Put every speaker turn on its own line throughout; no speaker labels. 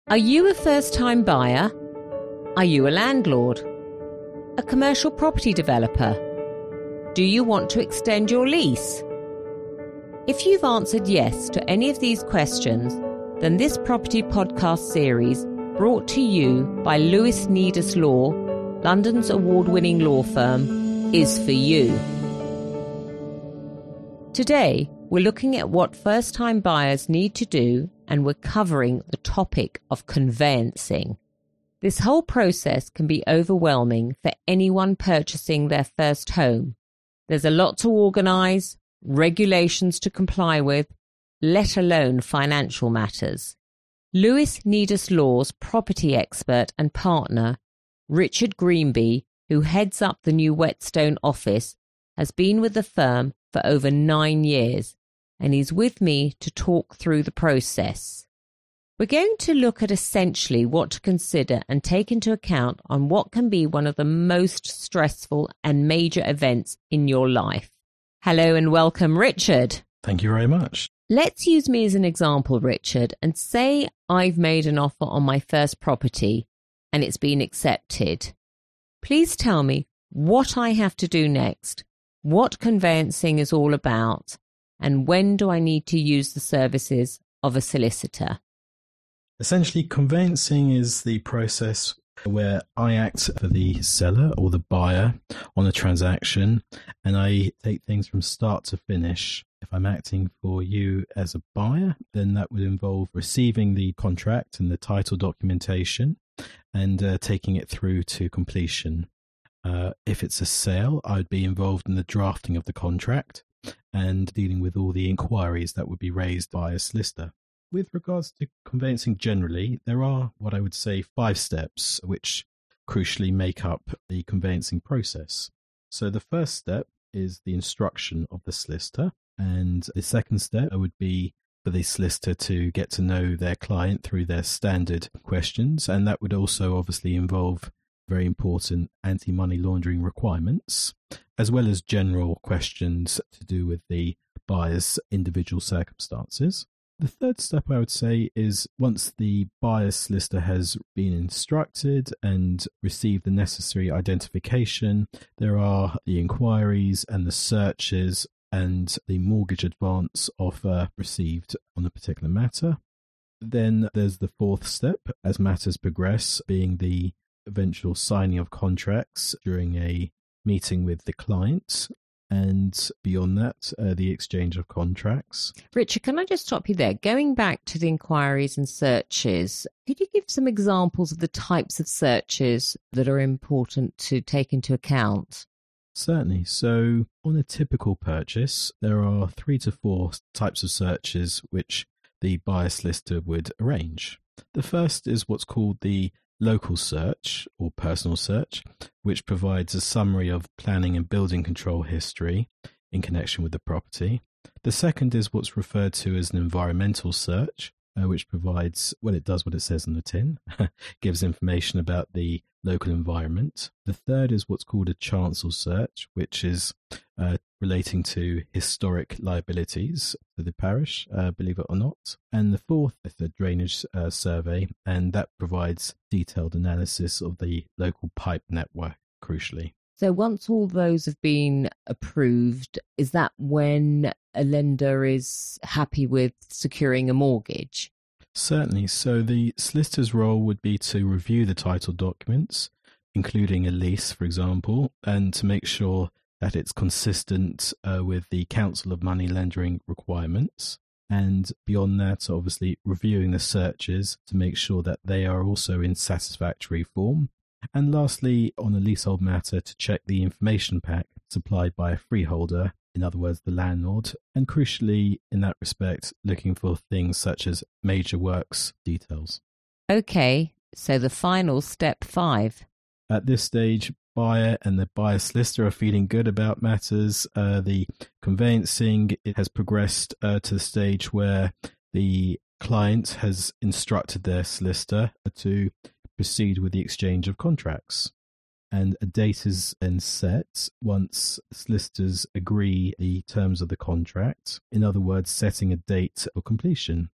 Are you a first-time buyer? Are you a landlord? A commercial property developer? Do you want to extend your lease? If you've answered yes to any of these questions, then this property podcast series, brought to you by Lewis Needous Law, London's award-winning law firm, is for you. Today, we're looking at what first-time buyers need to do, and we're covering the topic of conveyancing. This whole process can be overwhelming for anyone purchasing their first home. There's a lot to organise, regulations to comply with, let alone financial matters. Lewis Needous Law's property expert and partner, Richard Greenby, who heads up the new Whetstone office, has been with the firm for over 9 years, and he's with me to talk through the process. We're going to look at essentially what to consider and take into account on what can be one of the most stressful and major events in your life. Hello and welcome, Richard.
Thank you very much.
Let's use me as an example, Richard, and say I've made an offer on my first property and it's been accepted. Please tell me what I have to do next, what conveyancing is all about, and when do I need to use the services of a solicitor?
Essentially, conveyancing is the process where I act for the seller or the buyer on a transaction, and I take things from start to finish. If I'm acting for you as a buyer, then that would involve receiving the contract and the title documentation and taking it through to completion. If it's a sale, I'd be involved in the drafting of the contract and dealing with all the inquiries that would be raised by a solicitor. With regards to conveyancing generally, there are what I would say 5 steps which crucially make up the conveyancing process. So the first step is the instruction of the solicitor, and the second step would be for the solicitor to get to know their client through their standard questions, and that would also obviously involve very important anti-money laundering requirements, as well as general questions to do with the buyer's individual circumstances. The third step, I would say, is once the buyer's solicitor has been instructed and received the necessary identification, there are the inquiries and the searches and the mortgage advance offer received on a particular matter. Then there's the fourth step, as matters progress, being the eventual signing of contracts during a meeting with the client. And beyond that, the exchange of contracts.
Richard, can I just stop you there? Going back to the inquiries and searches, could you give some examples of the types of searches that are important to take into account?
Certainly. So on a typical purchase, there are 3 to 4 types of searches which the buyer solicitor would arrange. The first is what's called the local search or personal search, which provides a summary of planning and building control history in connection with the property. The second is what's referred to as an environmental search, which provides, well, it does what it says on the tin, gives information about the local environment. The third is what's called a chancel search, which is relating to historic liabilities for the parish, believe it or not. And the fourth is a drainage survey, and that provides detailed analysis of the local pipe network, crucially.
So once all those have been approved, is that when a lender is happy with securing a mortgage?
Certainly. So the solicitor's role would be to review the title documents, including a lease, for example, and to make sure that it's consistent with the Council of Money Laundering requirements. And beyond that, obviously, reviewing the searches to make sure that they are also in satisfactory form. And lastly, on a leasehold matter, to check the information pack supplied by a freeholder, in other words, the landlord, and crucially, in that respect, looking for things such as major works details.
Okay, so the final step 5.
At this stage, buyer and the buyer solicitor are feeling good about matters. The conveyancing, it has progressed to the stage where the client has instructed their solicitor to proceed with the exchange of contracts. And a date is then set once solicitors agree the terms of the contract. In other words, setting a date for completion.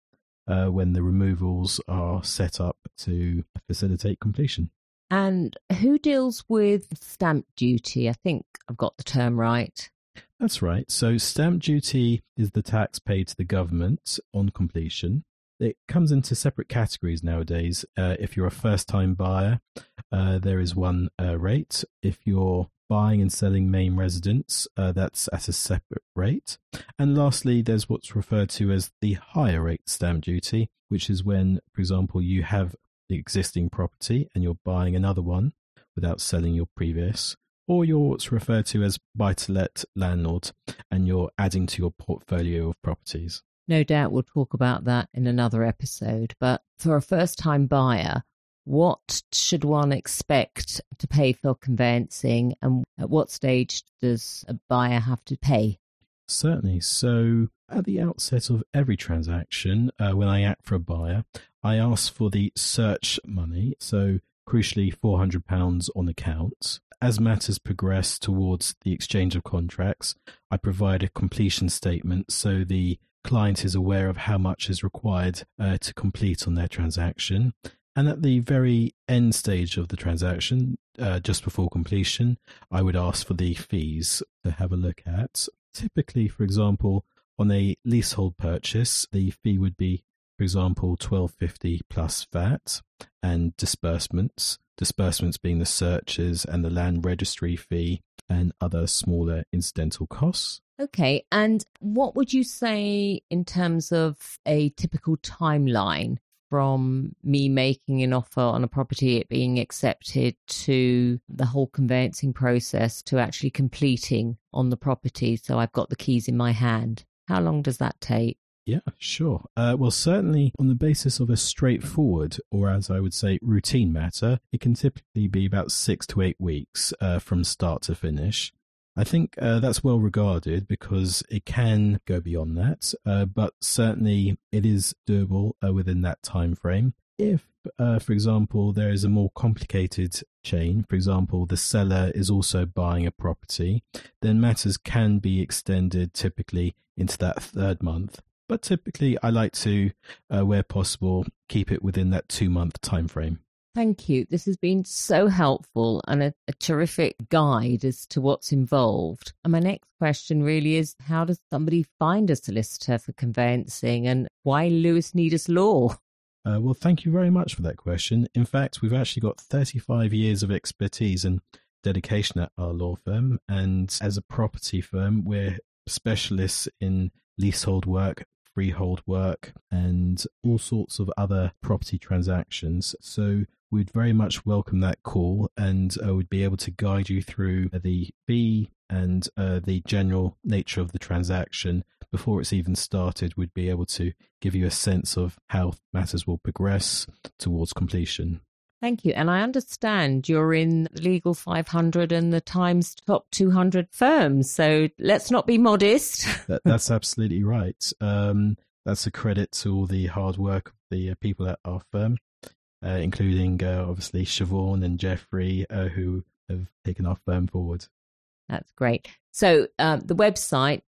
when the removals are set up to facilitate completion.
And who deals with stamp duty? I think I've got the term right.
That's right. So stamp duty is the tax paid to the government on completion. It comes into separate categories nowadays. If you're a first-time buyer, there is one rate. If you're buying and selling main residence, that's at a separate rate. And lastly, there's what's referred to as the higher rate stamp duty, which is when, for example, you have the existing property and you're buying another one without selling your previous, or you're what's referred to as buy-to-let landlord and you're adding to your portfolio of properties.
No doubt we'll talk about that in another episode, but for a first-time buyer, what should one expect to pay for conveyancing, and at what stage does a buyer have to pay?
Certainly. So at the outset of every transaction, when I act for a buyer, I ask for the search money, so crucially £400 on account. As matters progress towards the exchange of contracts, I provide a completion statement so the client is aware of how much is required to complete on their transaction. And at the very end stage of the transaction, just before completion, I would ask for the fees to have a look at. Typically, for example, on a leasehold purchase, the fee would be, for example, $12.50 plus VAT and disbursements being the searches and the land registry fee and other smaller incidental costs.
Okay, and what would you say in terms of a typical timeline from me making an offer on a property, it being accepted, to the whole conveyancing process to actually completing on the property so I've got the keys in my hand? How long does that take?
Yeah, sure. Well, certainly on the basis of a straightforward, or as I would say, routine matter, it can typically be about 6 to 8 weeks from start to finish. I think that's well regarded because it can go beyond that, but certainly it is doable within that time frame. If, for example, there is a more complicated chain, for example, the seller is also buying a property, then matters can be extended typically into that third month. But typically, I like to, where possible, keep it within that 2-month time frame.
Thank you. This has been so helpful and a terrific guide as to what's involved. And my next question really is, how does somebody find a solicitor for conveyancing, and why Lewis Negus Law?
Well, thank you very much for that question. In fact, we've actually got 35 years of expertise and dedication at our law firm. And as a property firm, we're specialists in leasehold work, freehold work, and all sorts of other property transactions. So we'd very much welcome that call, and we'd be able to guide you through the fee and the general nature of the transaction. Before it's even started, we'd be able to give you a sense of how matters will progress towards completion.
Thank you. And I understand you're in Legal 500 and the Times top 200 firms. So let's not be modest.
That's absolutely right. That's a credit to all the hard work of the people at our firm, including obviously Siobhan and Jeffrey, who have taken our firm forward.
That's great. So the website,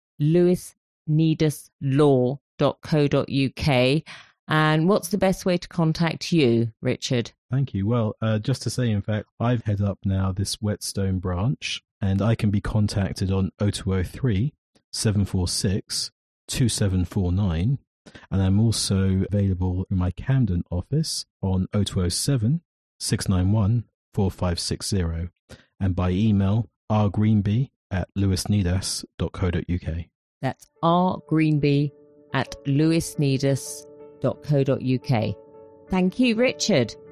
lewisneguslaw.co.uk. And what's the best way to contact you, Richard?
Thank you. Well, just to say, in fact, I've head up now this Whetstone branch, and I can be contacted on 0203 746 2749. And I'm also available in my Camden office on 0207 691 4560, and by email rgreenby@lewisnegus.co.uk.
That's rgreenby@lewisnegus.co.uk. Thank you, Richard.